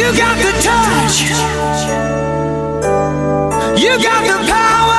You got the touch. You got the power.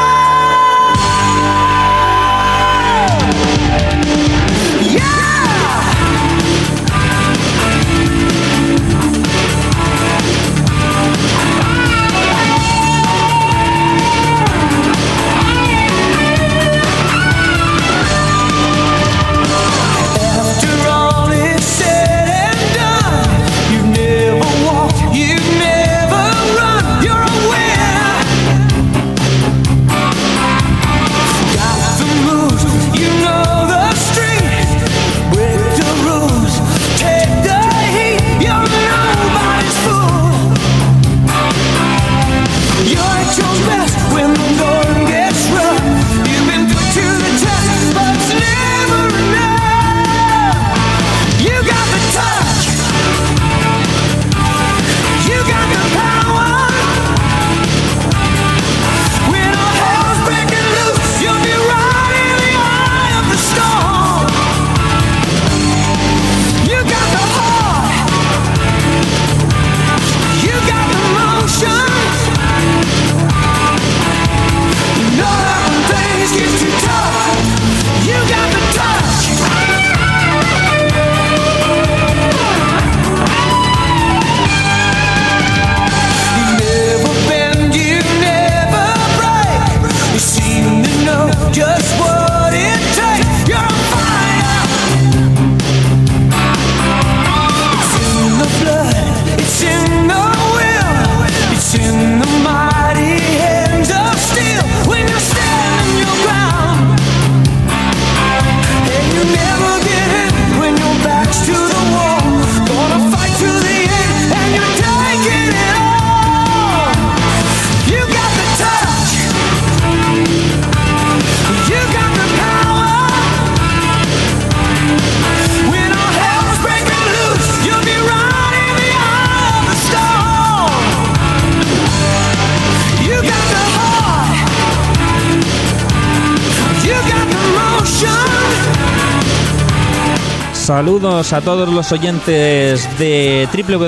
Saludos a todos los oyentes de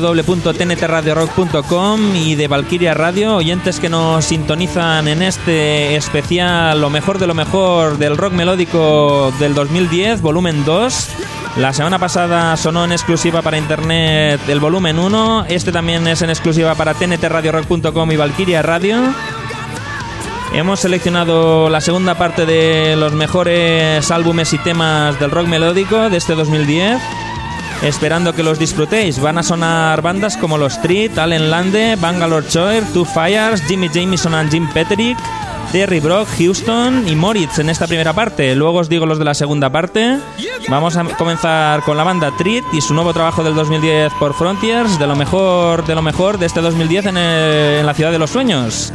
www.tntradiorock.com y de Valkyria Radio, oyentes que nos sintonizan en este especial lo mejor del rock melódico del 2010, volumen 2. La semana pasada sonó en exclusiva para internet el volumen 1, este también es en exclusiva para tntradiorock.com y Valkyria Radio. Hemos seleccionado la segunda parte de los mejores álbumes y temas del rock melódico de este 2010, esperando que los disfrutéis. Van a sonar bandas como Los Street, Allen Lande, Bangalore Choir, Two Fires, Jimmy Jamison and Jim Peterick, Terry Brock, Houston y Moritz en esta primera parte. Luego os digo los de la segunda parte. Vamos a comenzar con la banda Treat y su nuevo trabajo del 2010 por Frontiers, de lo mejor de este 2010 en la ciudad de los sueños.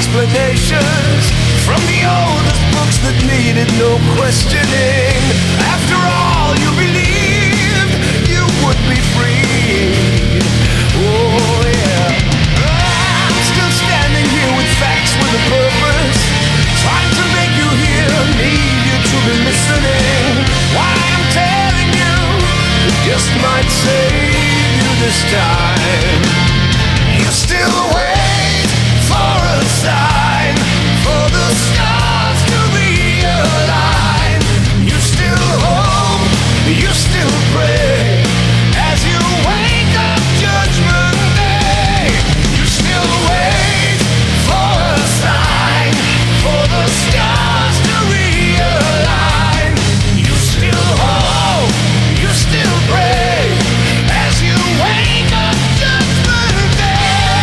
explanations from the oldest books that needed no questioning. After all, you believed you would be free. Oh yeah. I'm still standing here with facts with a purpose, trying to make you hear, need you to be listening. Why I'm telling you, it just might save you this time. You still wait for a sign, for the stars to realign. You still hope, you still pray, as you wake up Judgment Day. You still wait for a sign, for the stars to realign. You still hope, you still pray, as you wake up Judgment Day.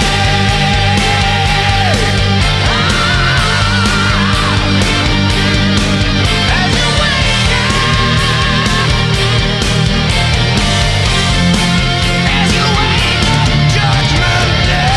As you wake up Judgment Day.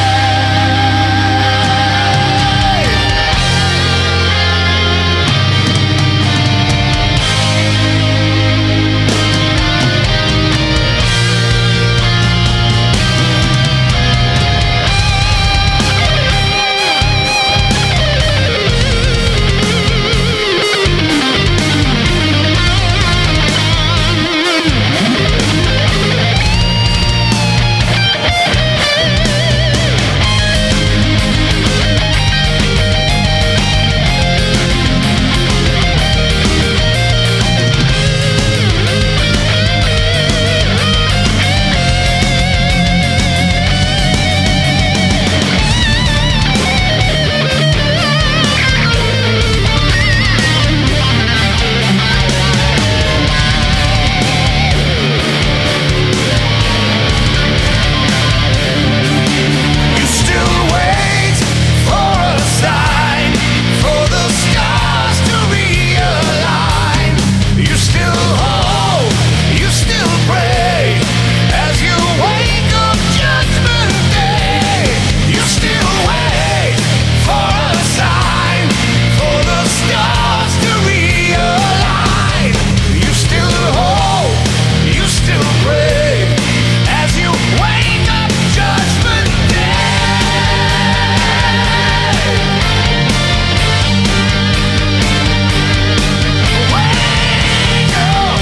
You still wait for a sign, for the stars to realign. You still hope, you still pray, as you wake up Judgment Day. You still wait for a sign, for the stars to realign. You still hope, you still pray, as you wake up Judgment Day. Wake up.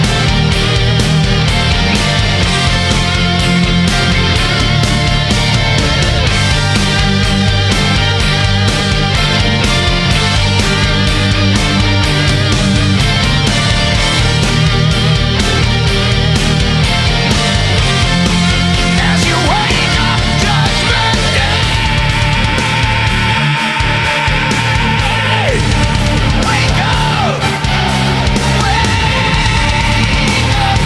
As you wake up Judgment Day. Wake up. Wake up.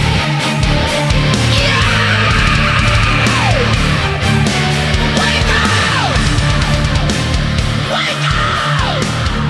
Yeah. Wake up. Wake up.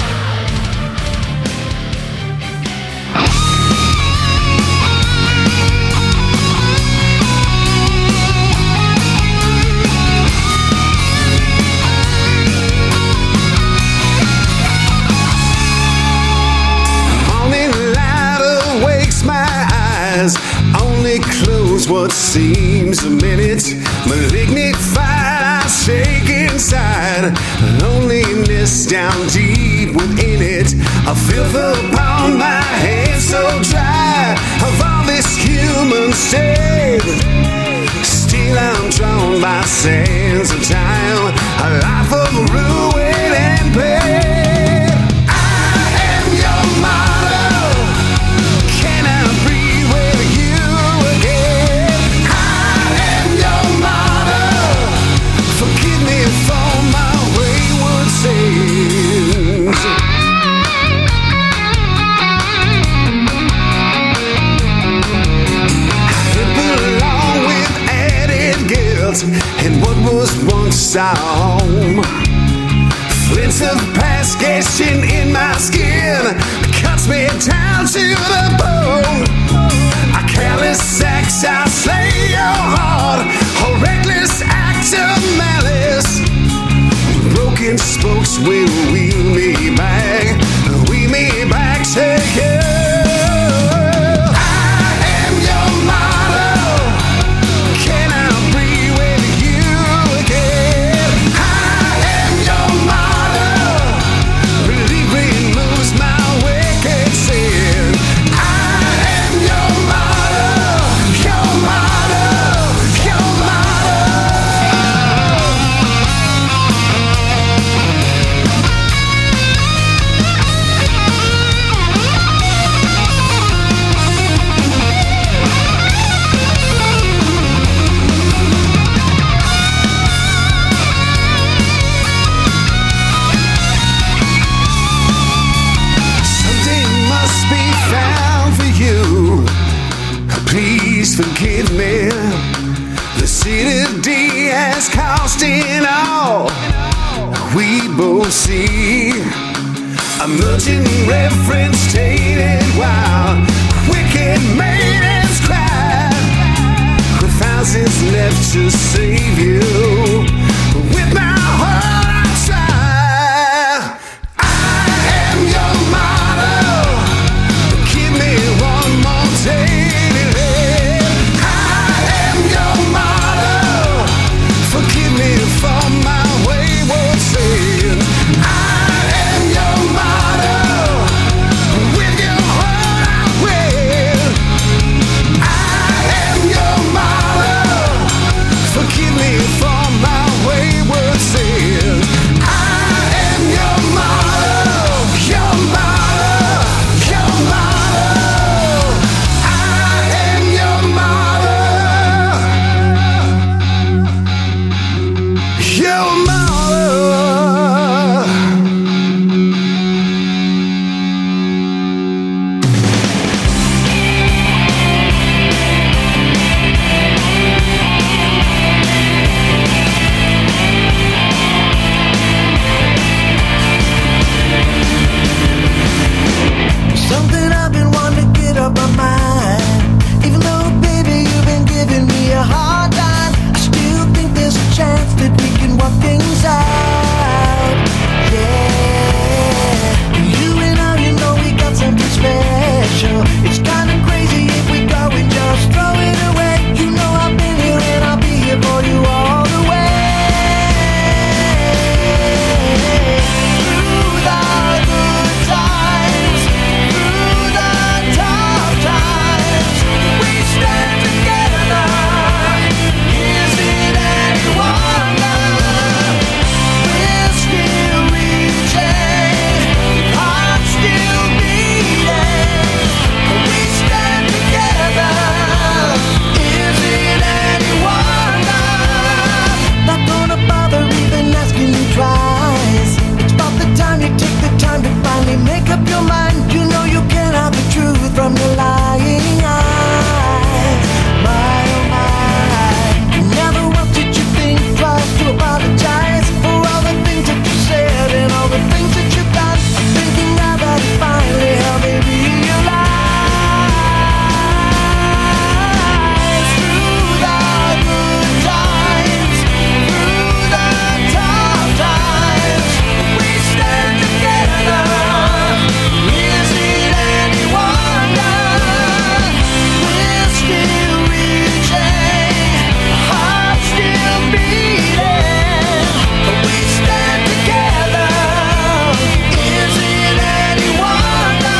Morning light awakes my eyes, only close what seems a minute. Malignified, I shake inside, loneliness down deep within it. A filth upon my hands so dry of all this human stain. Still I'm drawn by sands of time, a life of ruin and pain. I am your model. Can I breathe with you again? I am your model. Forgive me for my wayward sins. I belong with added guilt in what was once our home. Flints of past catching in my skin cuts me down to the bone. A careless act shall slay your heart, a reckless act of malice. Broken spokes will wheel me back to you. I am your model. Can I breathe with you again? I am your model. Believe me, moves my wicked sin. I am your model, your model, your model. Something must be found for you. Please forgive me. The city has cost it all. We both see a merchant reference tainted wild. Wicked maidens cry with thousands left to save you. With my heart I try. I am your model. Give me one more day to live. I am your model. Forgive me for my wayward sins. I am your model. With your heart I will. I am your model. Forgive me for my wayward sins. I am your model. Your model. Your model. I am your model. Your model. Something I've been wanting to get off my mind. Even though, baby, you've been giving me a hard time, I still think there's a chance that we can work things out. Yeah, you and I, you know we got something special. It's kinda crazy if we go and just throw it away. You know I've been here and I'll be here for you all the way. Through the good times, through the tough times, we stand together. Is it any wonder we're still reaching, hearts still beating? We stand together. Is it any wonder? Not gonna bother even asking you twice. It's about the time you take the time to finally make up your mind. You know you can't hide the truth from your lying eyes. My oh my, never once did you think twice to apologize for all the things that you said and all the things that you've done. I'm thinking now that it finally helped me realize. Through the good times, through the tough times, we stand together. Is it any wonder we're still reaching, hearts still beating? We stand together. Is it any wonder?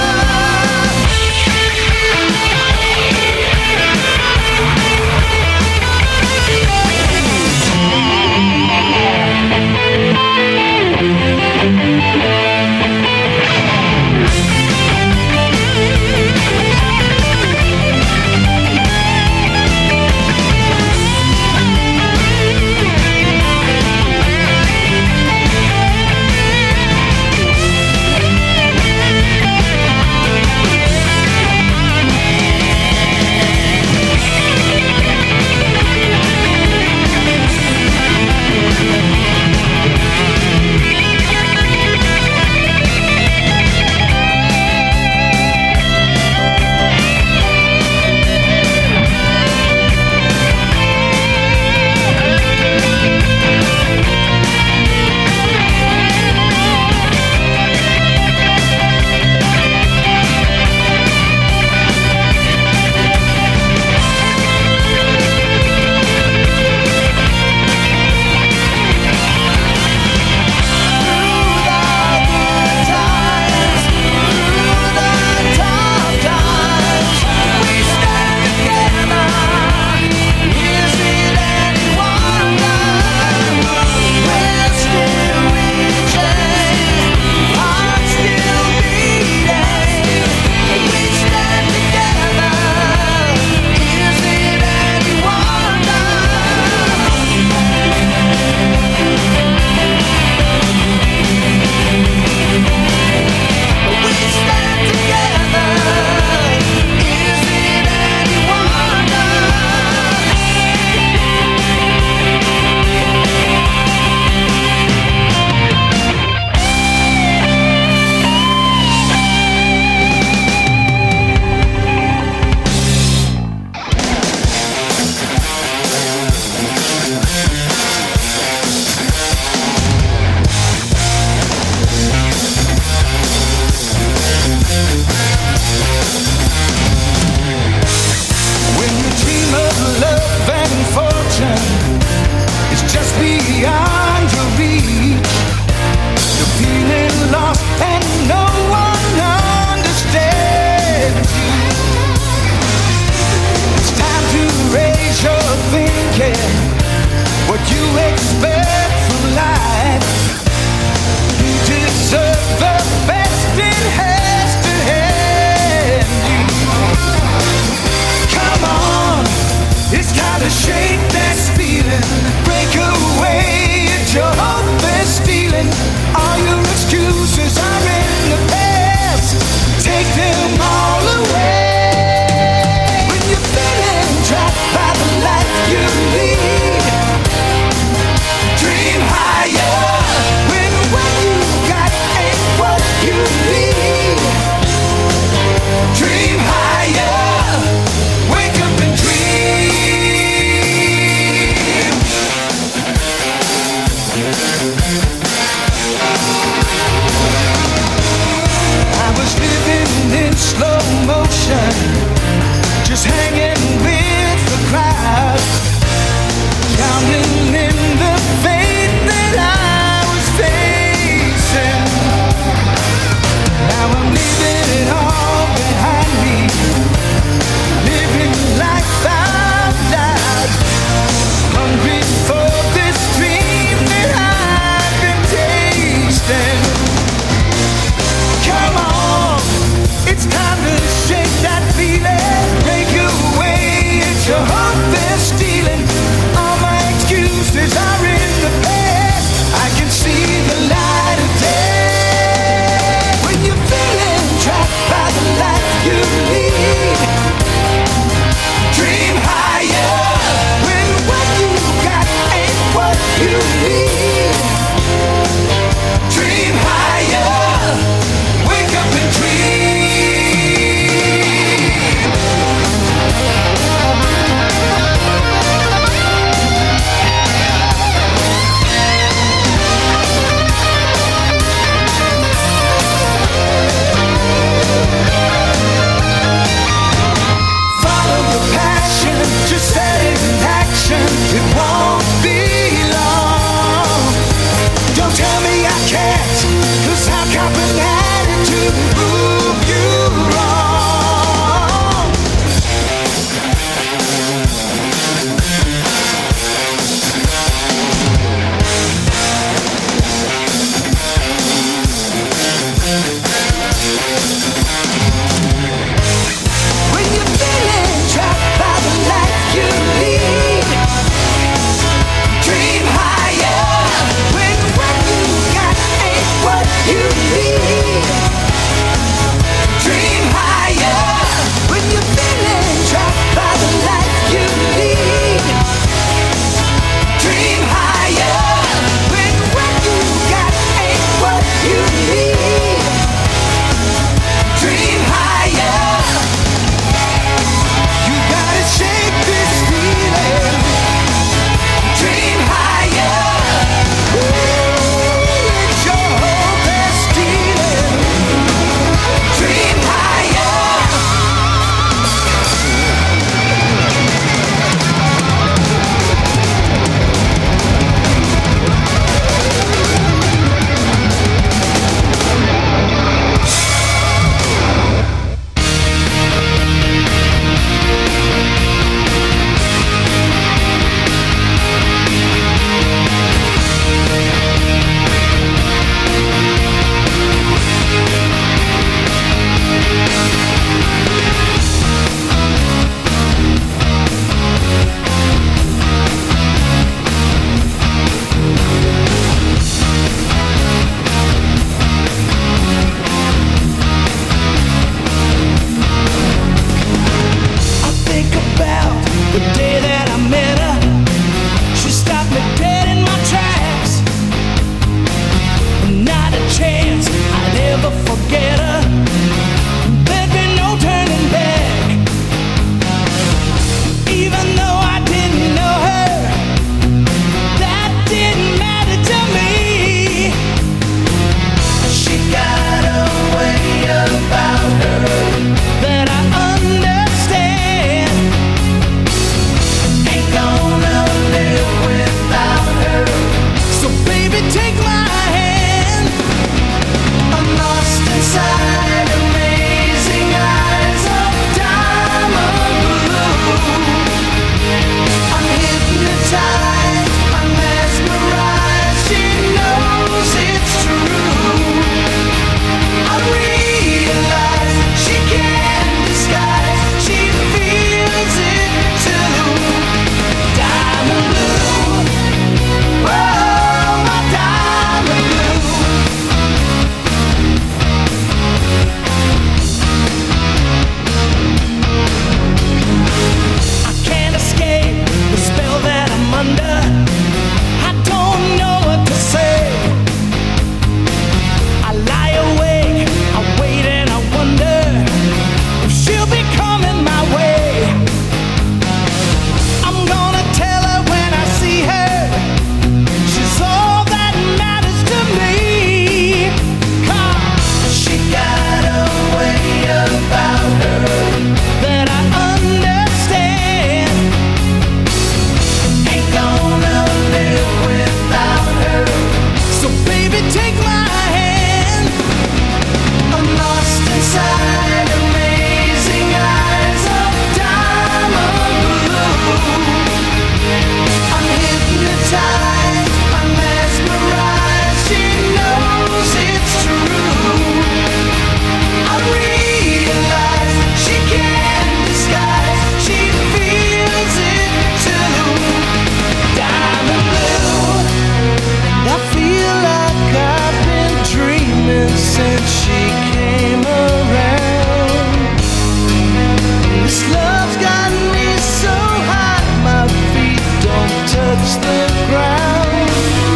since she came around. This love's got me so high, my feet don't touch the ground.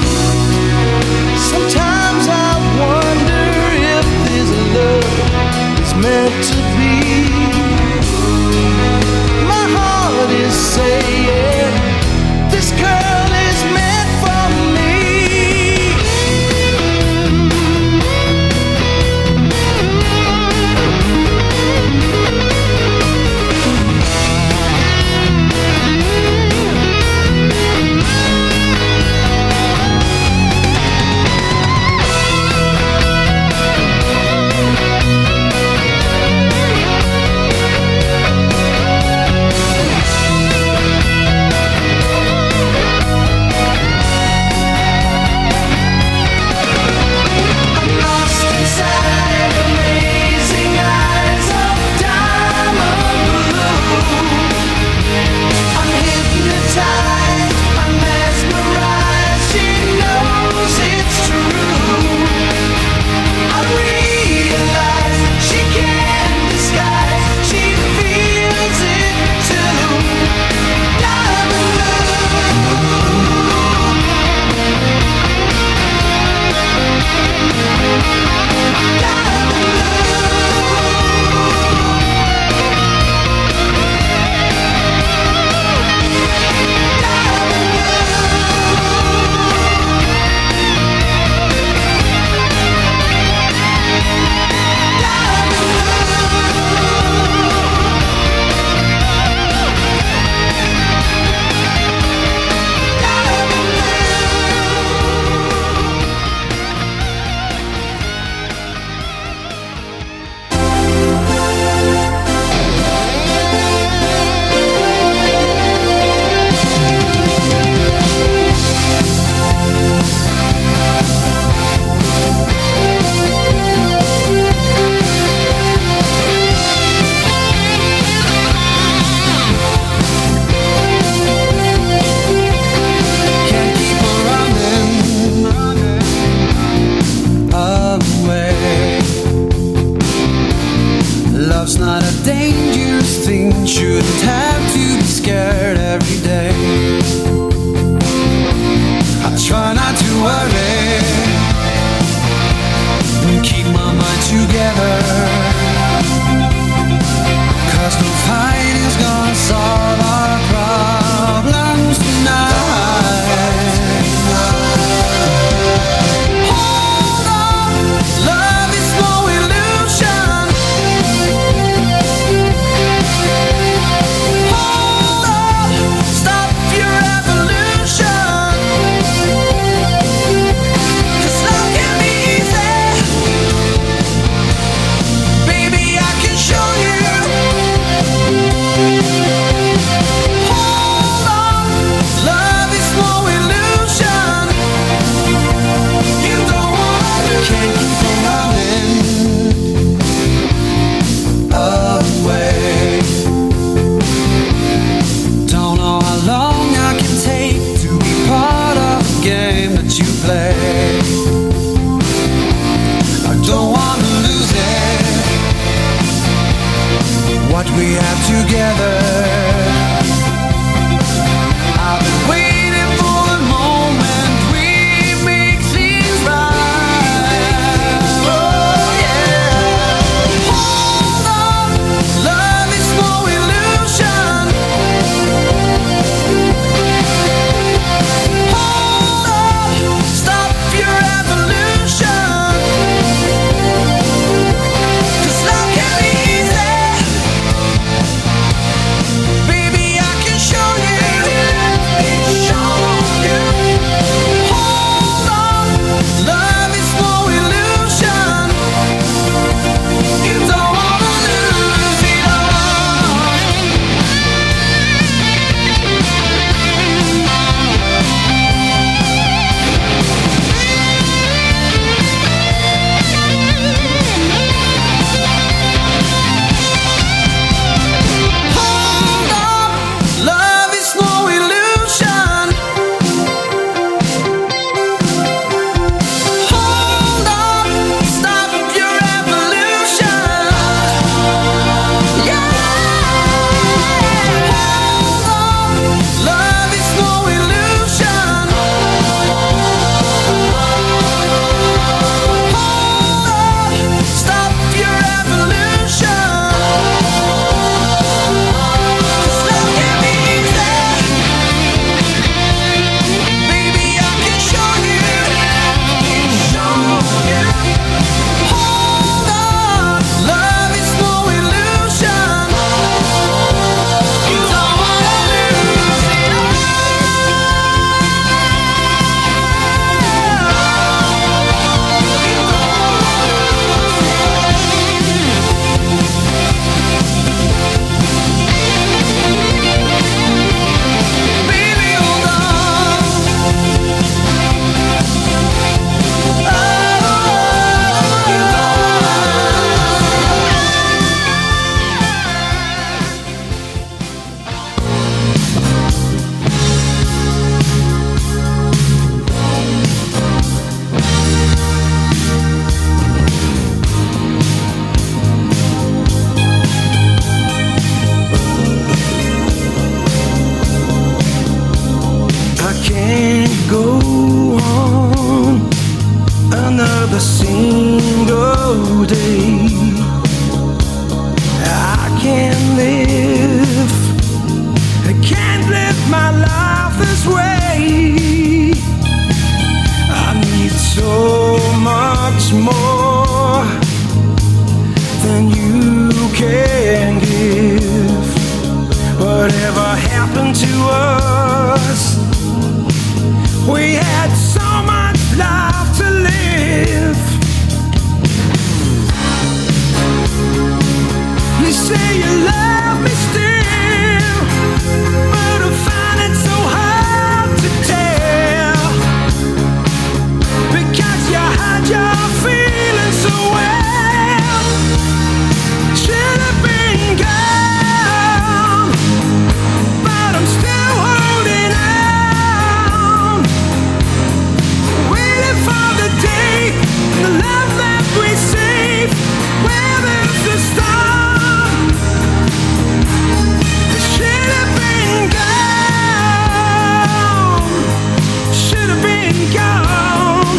Sometimes I wonder if this love is meant to be. My heart is saying this girl is meant for me. Love's not a dangerous thing, shouldn't have to be scared every day. I try not to worry and keep my mind together, 'cause no fight is gonna solve our problems tonight. Hold on, love is no illusion. Hold on, stop your evolution. 'Cause love can be easy. slow day. I can't live my life this way. I need so much more than you can give. Whatever happened to us? We had so much life to live. You say you love me still, but I find it so hard to tell, because you hide your feelings so well. Should have been gone, but I'm still holding on, waiting for the day, the love that we save, where there's the storm. It should have been gone, should have been gone.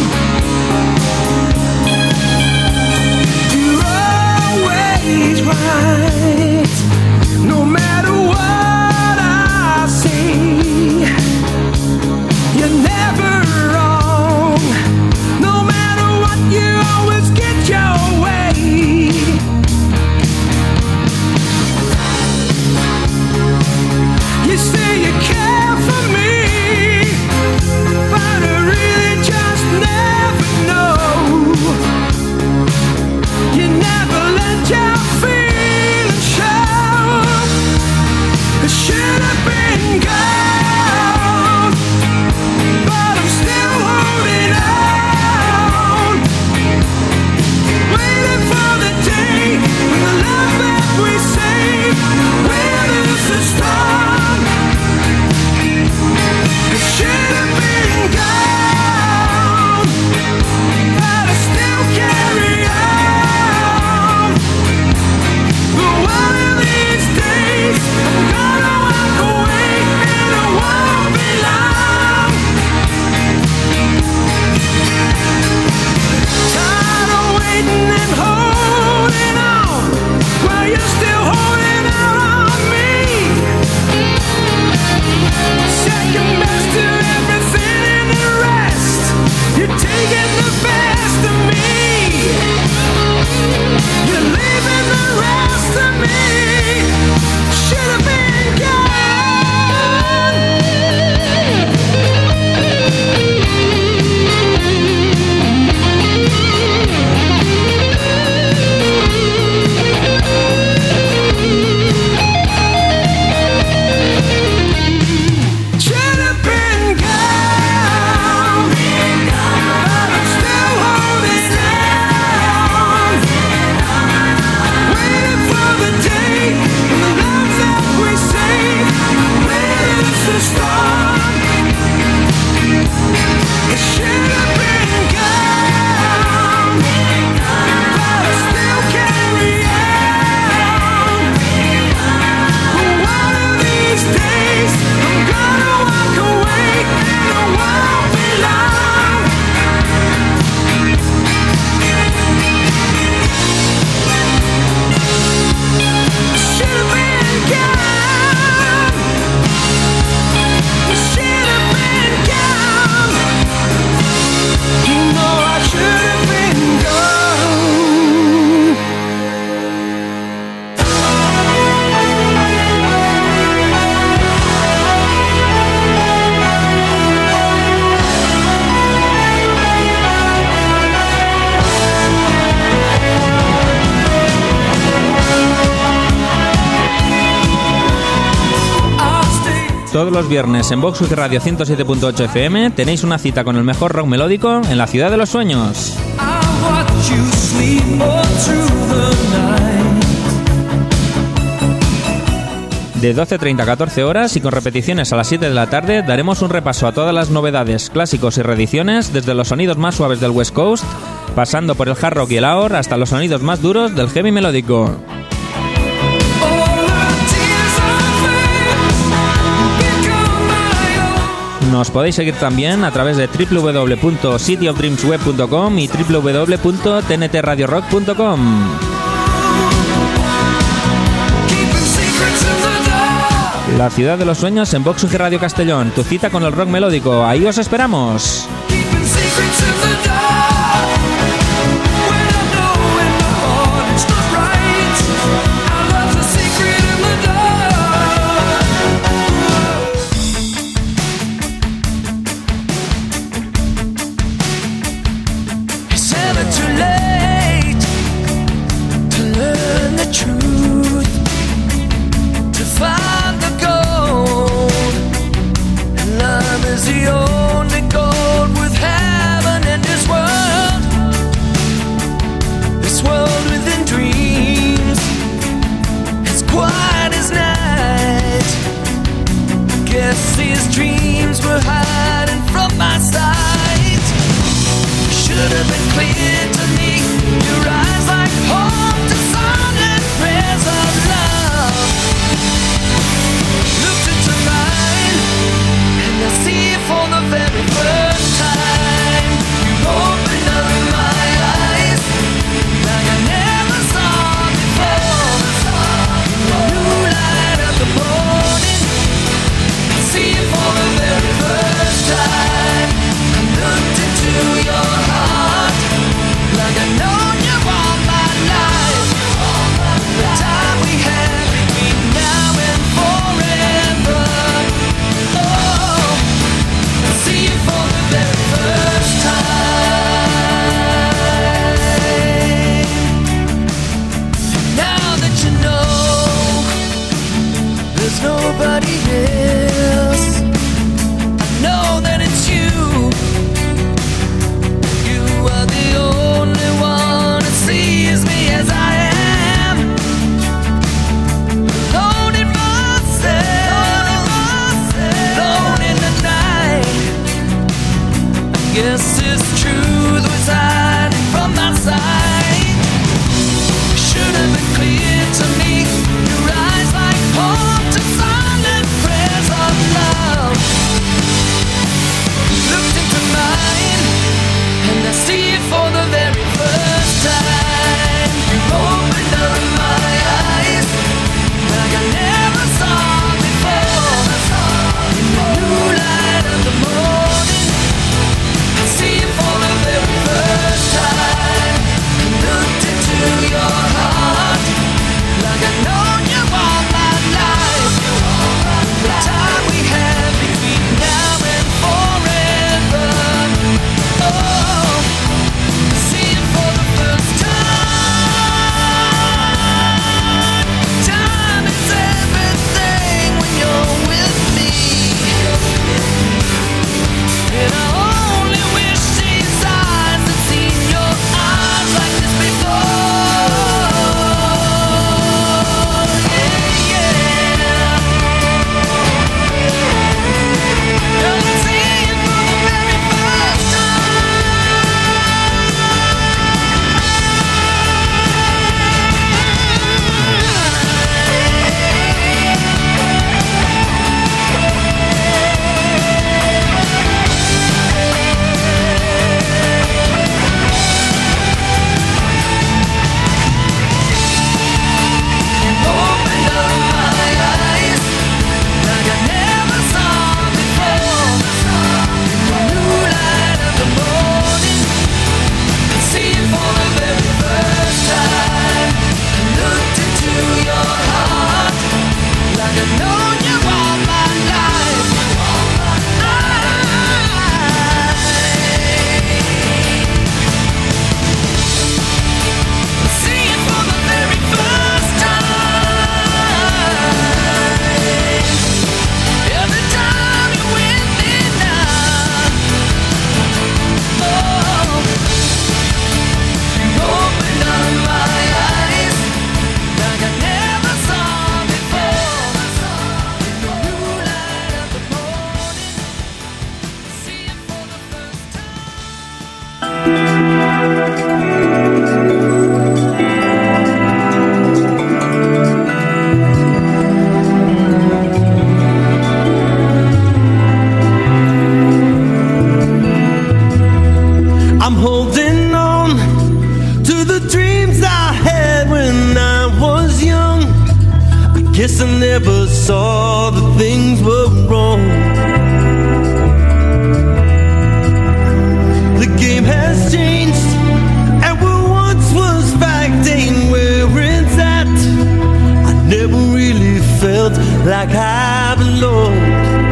You're always right, no matter what I say. You're never wrong, no matter what, you always get your way. You say you care for me, but I really just never know. You never let your feelings show. It should have been gone, but I'm still holding on, waiting for the day when the love that we save weathers the storm. It should have been gone, but I still carry on. But one of these days I'm gonna walk away and it won't be long. Tired of waiting and holding on while you're still holding out on me. Second best to everything and the rest, you're taking the best of me. You're leaving the rest of me. Should have been gone. Should have been gone, but I'm still holding on, waiting for the day when the love that we save weathers the storm. It should have been gone, but I still carry on. But one of these days I'm gonna walk away and it won't be long. Should have been gone. Should have been gone. You know I should have been gone. Todos los viernes en Vox Radio 107.8 FM tenéis una cita con el mejor rock melódico en la ciudad de los sueños. I watch you sleep all through the night. De 12:30 a 14 horas y con repeticiones a las 7 de la tarde daremos un repaso a todas las novedades, clásicos y reediciones, desde los sonidos más suaves del West Coast, pasando por el hard rock y el AOR hasta los sonidos más duros del heavy melódico. Nos podéis seguir también a través de www.cityofdreamsweb.com y www.tntradiorock.com. La ciudad de los sueños en Vox UG Radio Castellón, tu cita con el rock melódico. Ahí os esperamos. The only gold with Guess I never saw that things were wrong. The game has changed, and what once was fact ain't where it's at. I never really felt like I belonged.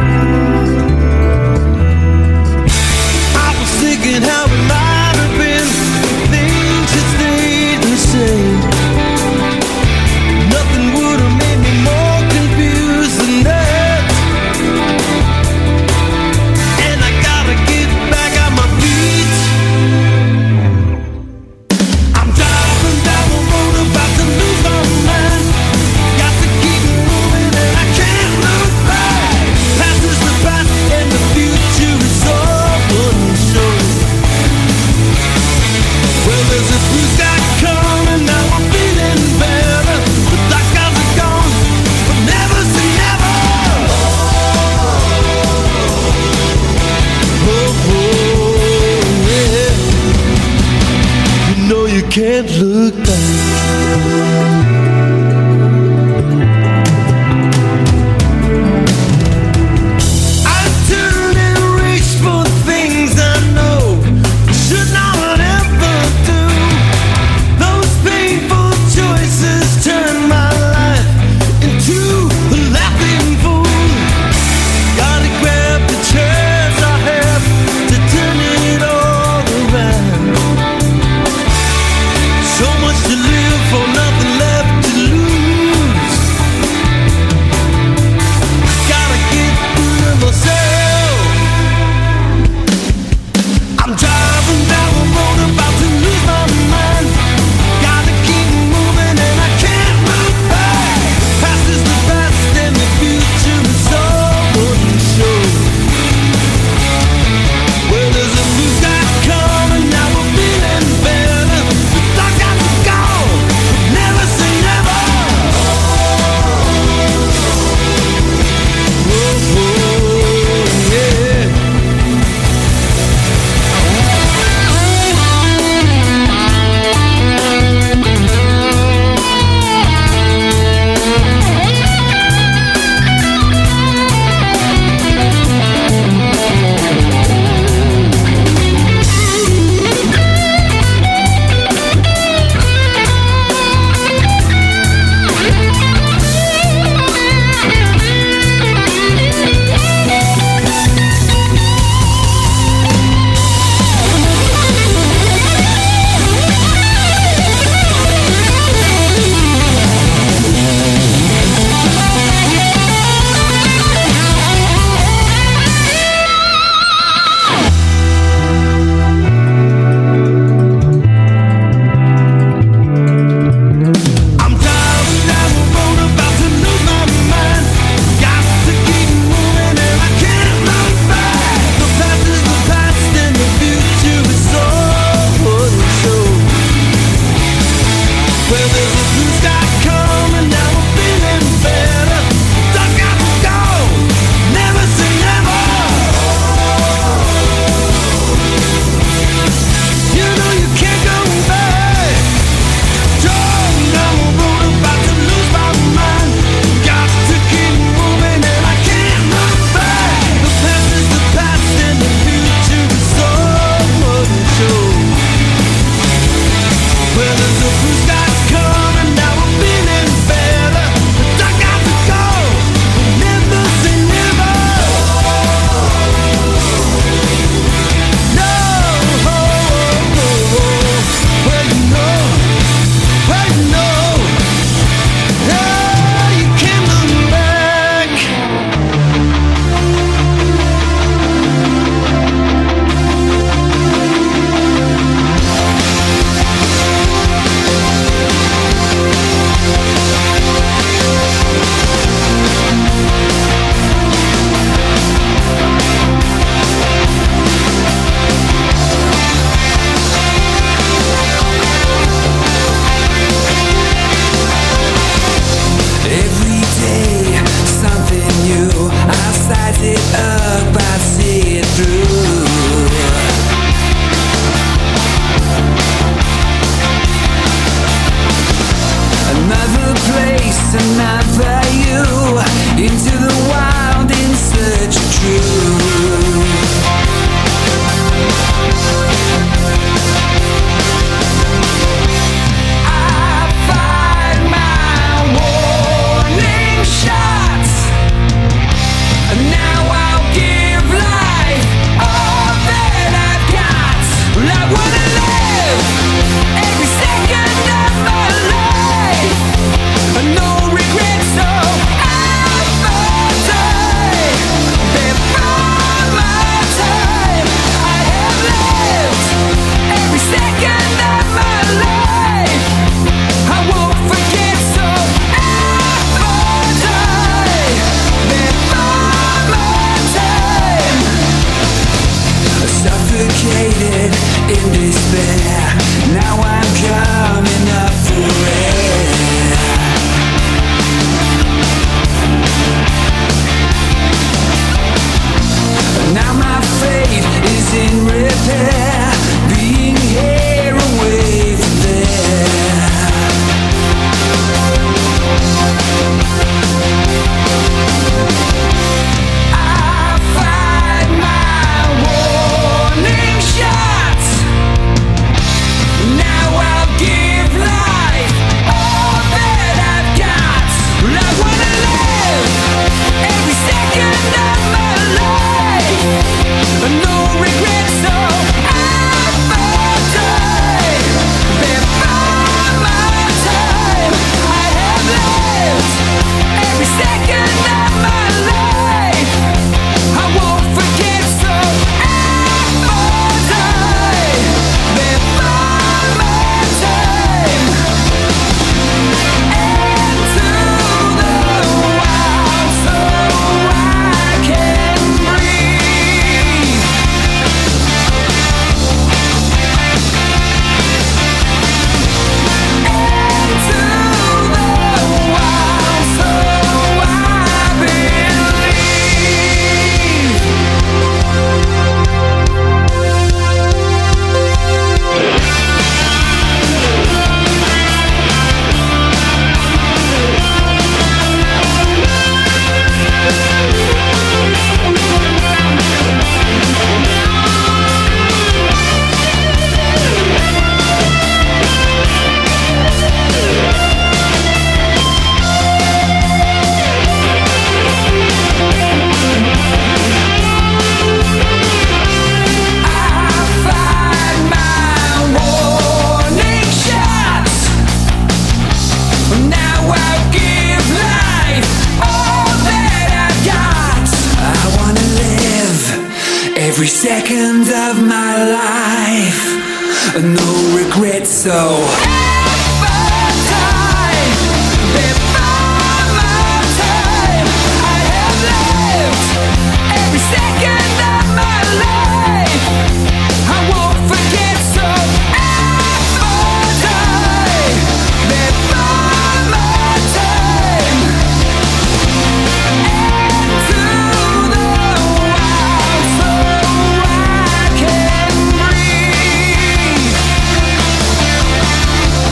I was thinking how it might have been if things had stayed the same. Nothing would have made me more confused than that. And I gotta get back on my feet. I'm driving down the road about to lose my mind. Got to keep moving and I can't look back. Past is the past and the future is so unsure. Well, there's a blue sky coming, now I'm feeling better. The dark skies are gone, but never say never. Oh, yeah. You know you can't look back. I turned and reached for things I know I should not ever do. Those painful choices turned my life into a laughing fool. Gotta grab the chance I have to turn it all around. So much to live for, nothing left to lose. Gotta get through myself. I'm driving down the road about to lose my mind. Gotta keep moving and I can't look back. Past is the past and the future is so unsure. Well, there's a blue sky coming, now we're feeling better. The dark got to go, never say never. Oh, yeah. I'm driving down the road about to lose my mind. Got to keep moving and I can't look back. The past is the past and the future is so unsure. Well, there's a blue sky coming, now I'm feeling better. Dark got to go, never say never. You know you can't go back. Driving down the road about to lose my mind. Got to keep moving and I can't look back. The past is the past and the future is so unsure. Well, there's a blue sky coming, now I'm feeling better. The dark got to go, never say never. No, well you know, yeah, you can't look back. another you into the wild in search of truth. I find my warning shots. Now I'll give life all that I've got. Well, I wanna live every second of my life. No regrets, so I die before my time. I have lived every second of my life. I won't forget, so I die before my time. Suffocated in despair. Now I'm coming up for air. Now my fate is in repair, being here away from there. I find my warning shots. Now I'll give life all that I've got. Well, I wanna live every second of my life. No regrets, so I die before my time. I have lived every second of my life. I won't forget, so I die before my time. Into the wild, so I can breathe. Into the wild, so I believe. I find my warning shots. Now I'll give life all that I've got. I wanna live every second of my life. No regrets, so I die before my time. I have lived every second of my life. I won't forget, so I die before my time. Into the wild, so I can breathe.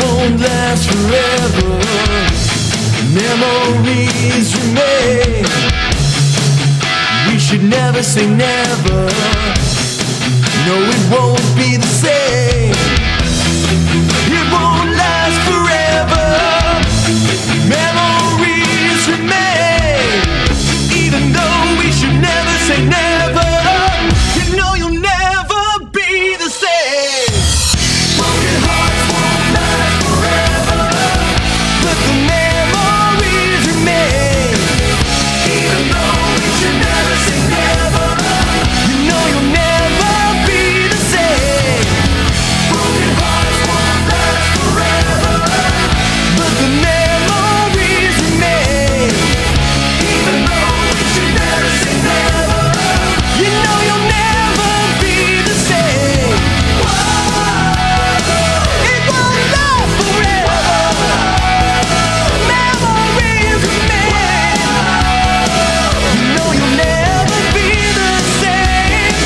won't last forever. Memories remain. We should never say never. No, it won't be the same. It won't last forever. Memories remain. Even though we should never say never, you know you'll never be the same. Broken hearts won't last forever, but the memories remain. Even though we should never say never, you know you'll never be the same. Broken hearts won't last forever, but the memories remain. Even though we should never say never, you know you'll never be the same. It won't last forever. Memories remain. You know you'll never be the same.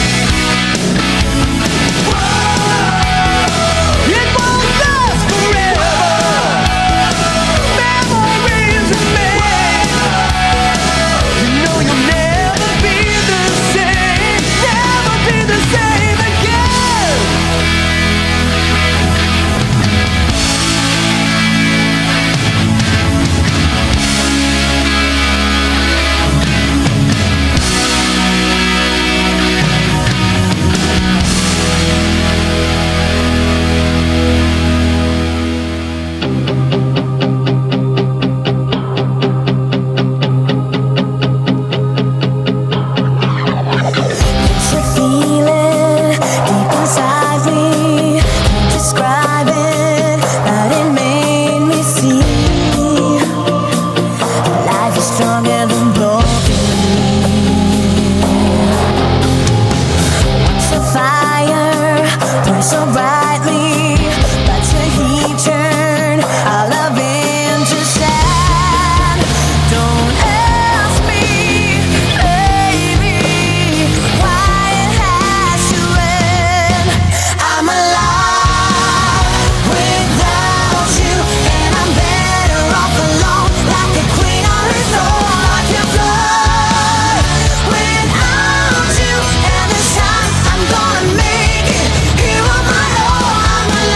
It won't last forever. Memories remain. You know you'll never be the same. Never be the same again. It's a feeling deep inside me. Can't describe it, but it made me see life is stronger than broken. Once a fire burns so brightly, but the heat turned our love into sand. Don't ask me, baby, why it has to end. I'm alive without you, and I'm better off alone, like a queen on her throne. I can fly without you, and this time I'm gonna make it here on my own. I'm alive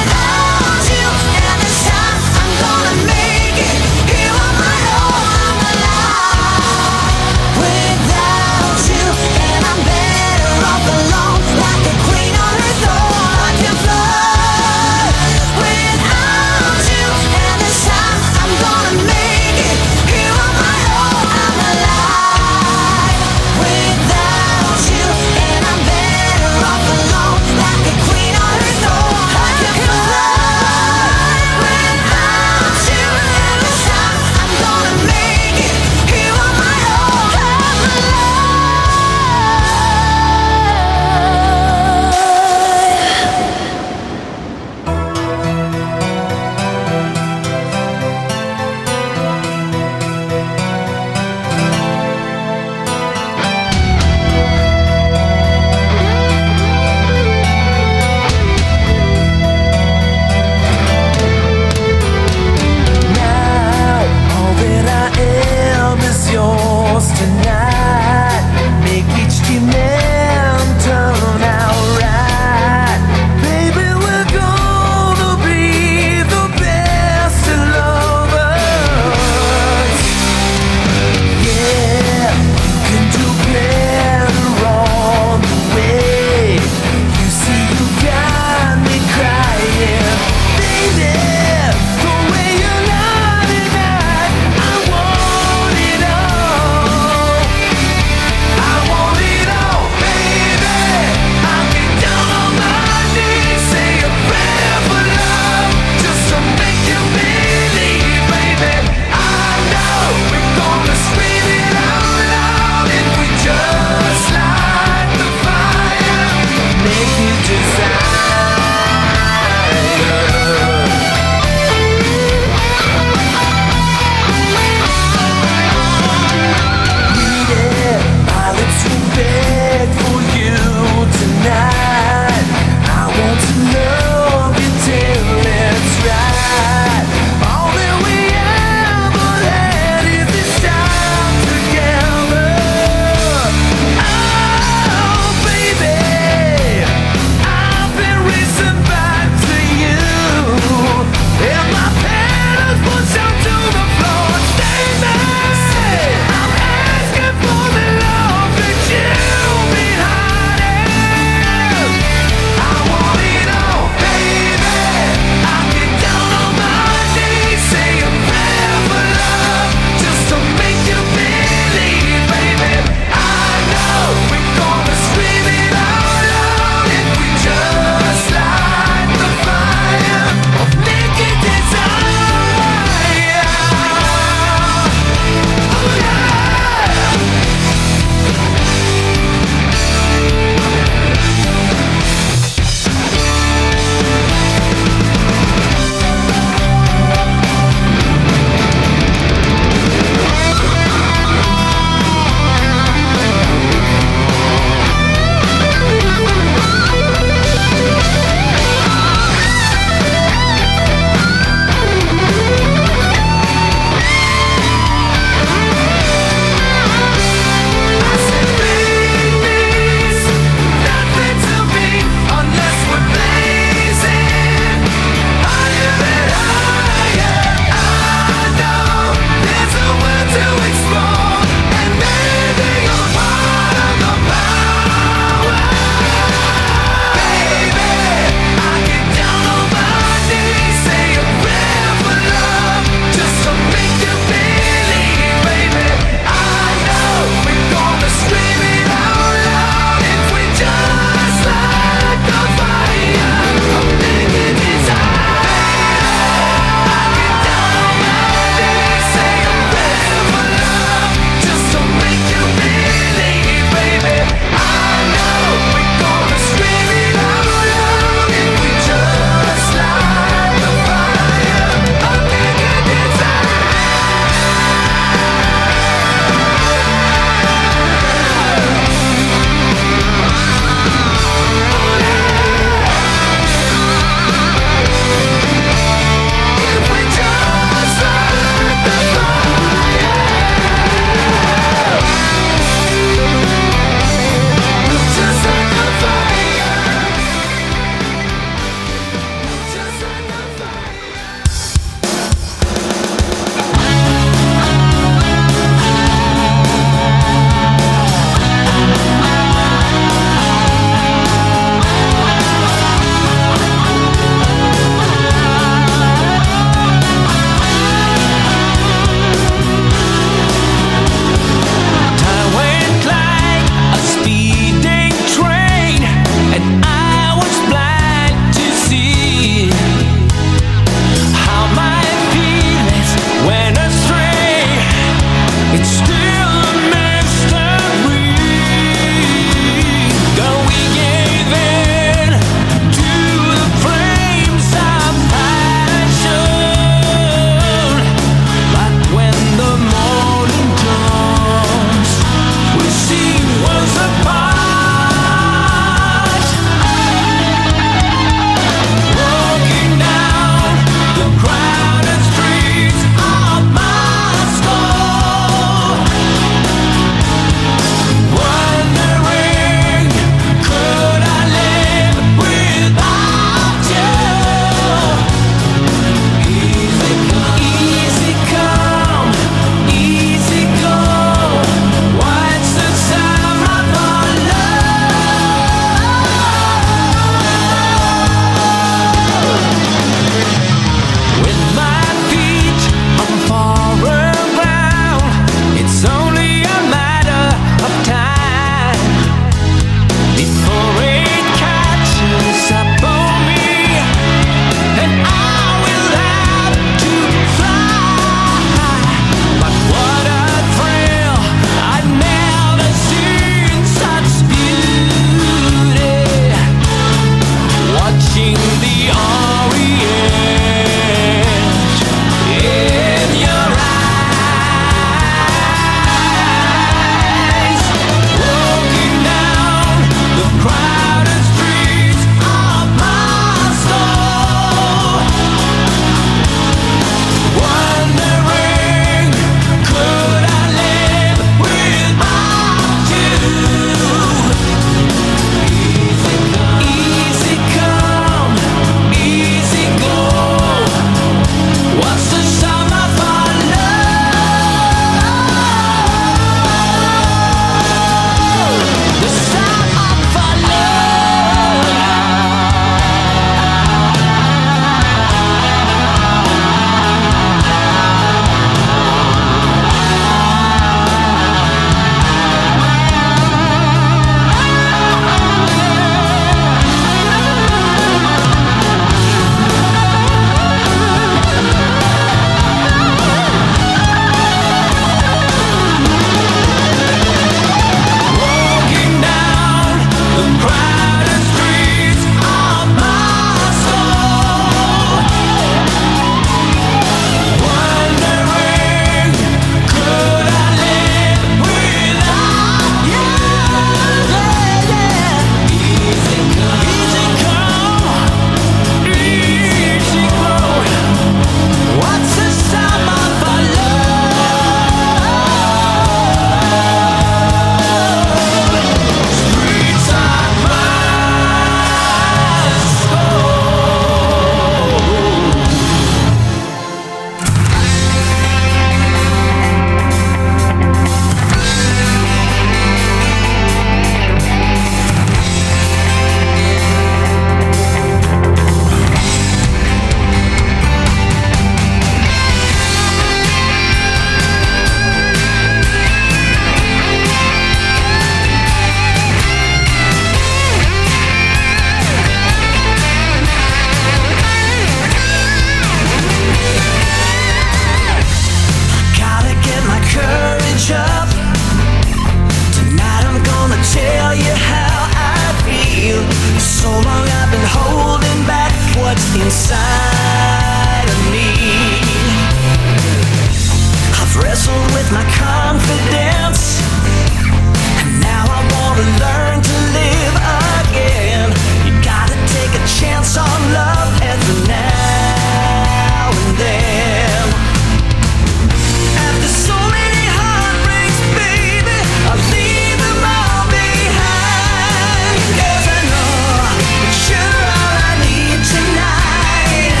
wrestled with my confidence. And now I wanna learn to live again. You gotta take a chance on love every now and then. After so many heartbreaks, baby, I'll leave them all behind. 'Cause I know that you're all I need tonight.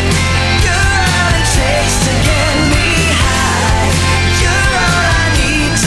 You're all it takes to get me high. You're all I need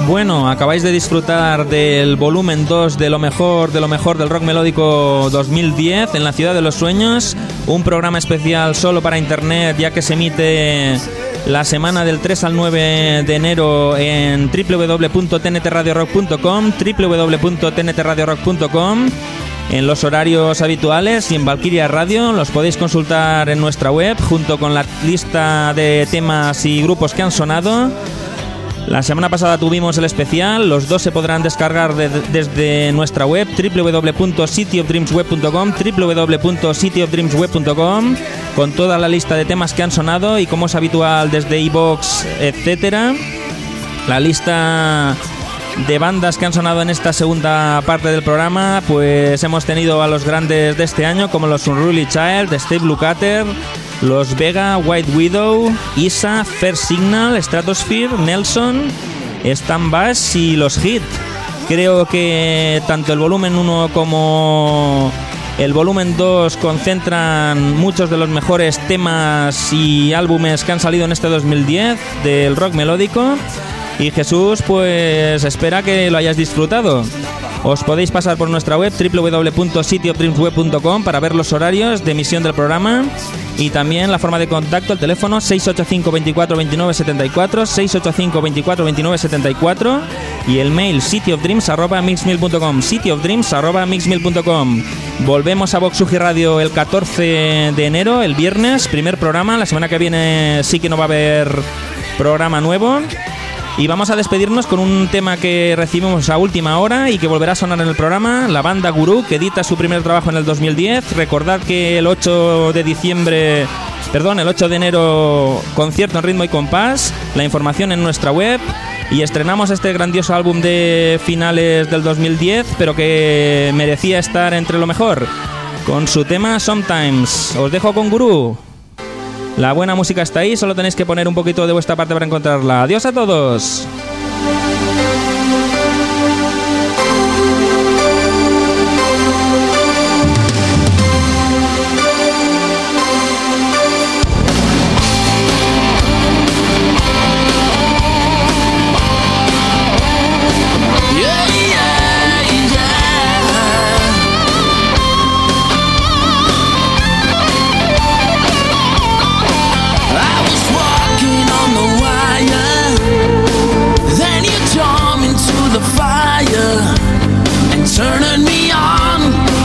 Bueno, acabáis de disfrutar del volumen 2 de lo mejor del rock melódico 2010 en la Ciudad de los Sueños, un programa especial solo para internet, ya que se emite la semana del 3 al 9 de enero en www.tntradiorock.com, www.tntradiorock.com, en los horarios habituales, y en Valkyria Radio los podéis consultar en nuestra web junto con la lista de temas y grupos que han sonado. La semana pasada tuvimos el especial, los dos se podrán descargar desde nuestra web www.cityofdreamsweb.com, www.cityofdreamsweb.com, con toda la lista de temas que han sonado y, como es habitual, desde iVoox, etcétera, la lista de bandas que han sonado en esta segunda parte del programa. Pues hemos tenido a los grandes de este año, como los Unruly Child, Steve Lukather, los Vega, White Widow, Isa, First Signal, Stratosphere, Nelson, Stan Bass y los Hit. Creo que tanto el volumen 1 como el volumen 2 concentran muchos de los mejores temas y álbumes que han salido en este 2010 del rock melódico. Y Jesús pues espera que lo hayas disfrutado. Os podéis pasar por nuestra web www.cityofdreamsweb.com para ver los horarios de emisión del programa y también la forma de contacto, el teléfono 685 24 29 74, 685 24 29 74, y el mail cityofdreams@mixmail.com, cityofdreams@mixmail.com. Volvemos a Voxugi Radio el 14 de enero, el viernes, primer programa. La semana que viene sí que no va a haber programa nuevo. Y vamos a despedirnos con un tema que recibimos a última hora y que volverá a sonar en el programa, la banda Gurú, que edita su primer trabajo en el 2010. Recordad que el 8 de enero, concierto en Ritmo y Compás, la información en nuestra web, y estrenamos este grandioso álbum de finales del 2010, pero que merecía estar entre lo mejor, con su tema Sometimes. Os dejo con Gurú. La buena música está ahí, solo tenéis que poner un poquito de vuestra parte para encontrarla. Adiós a todos. Turning me on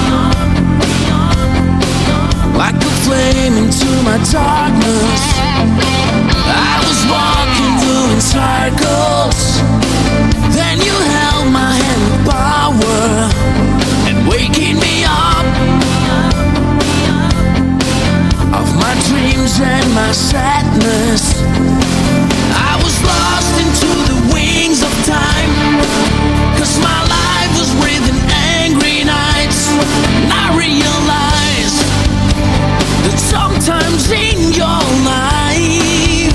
like a flame into my darkness. I was walking through in circles, then you held my hand with power and waking me up of my dreams and my sadness. I was lost into the wings of time, 'cause my life was breathing angry nights. And I realized that sometimes in your life,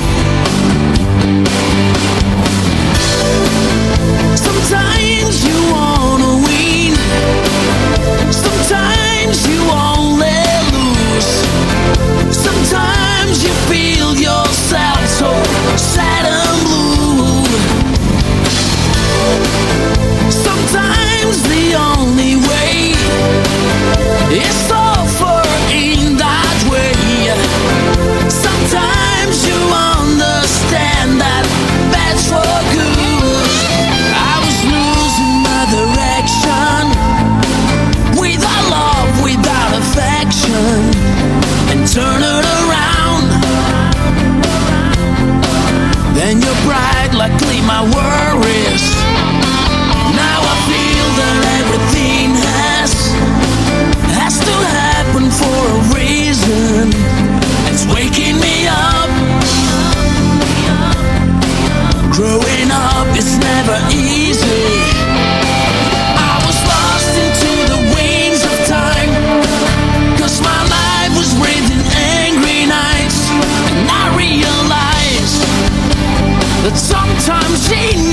sometimes you wanna win, sometimes you only lose, sometimes you feel yourself so sad and blue. Sometimes the only way is to offer in that way. Sometimes you understand that that's for good. I was losing my direction, without love, without affection, and turn it around. Then you're bright like clean my worries. Now I feel that everything has to happen for a reason. It's waking me up. Growing up is never easy. I was lost into the wings of time, 'cause my life was breathing angry nights. And I realized that sometimes in